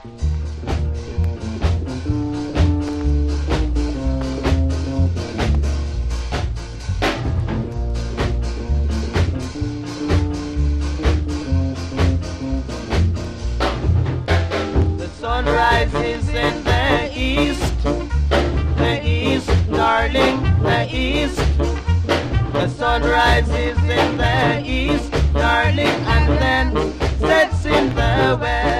Sun rises in the east, darling, the east. The sun rises in the east, darling, and then sets in the west.